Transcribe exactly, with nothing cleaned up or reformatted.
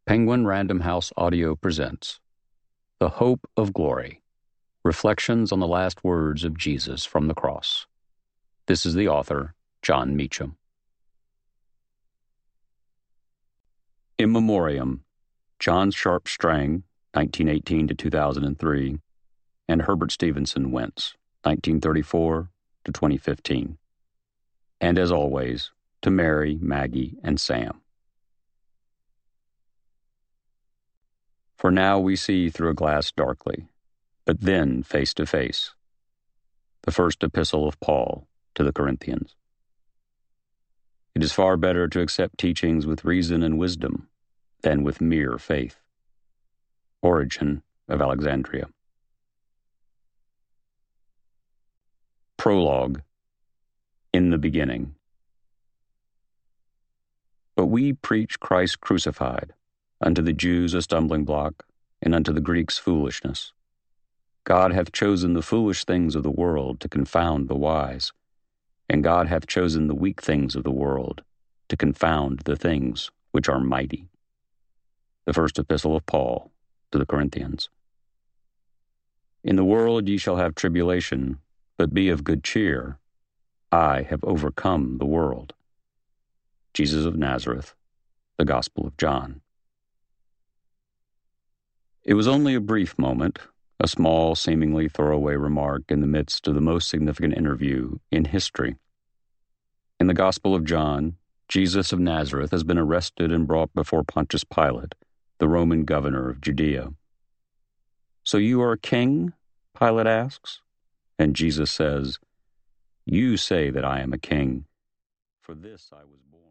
Penguin Random House Audio presents The Hope of Glory, Reflections on the Last Words of Jesus from the Cross. This is the author, Jon Meacham. In Memoriam, John Sharp Strang, nineteen eighteen to two thousand three, and Herbert Stevenson Wentz, nineteen thirty-four to twenty fifteen. And as always, to Mary, Maggie, and Sam. For now we see through a glass darkly, but then face to face. The first epistle of Paul to the Corinthians. It is far better to accept teachings with reason and wisdom than with mere faith. Origen of Alexandria. Prologue. In the beginning. But we preach Christ crucified, unto the Jews a stumbling block, and unto the Greeks foolishness. God hath chosen the foolish things of the world to confound the wise, and God hath chosen the weak things of the world to confound the things which are mighty. The first epistle of Paul to the Corinthians. In the world ye shall have tribulation, but be of good cheer. I have overcome the world. Jesus of Nazareth, the Gospel of John. It was only a brief moment, a small, seemingly throwaway remark in the midst of the most significant interview in history. In the Gospel of John, Jesus of Nazareth has been arrested and brought before Pontius Pilate, the Roman governor of Judea. "So you are a king?" Pilate asks. And Jesus says, "You say that I am a king. For this I was born."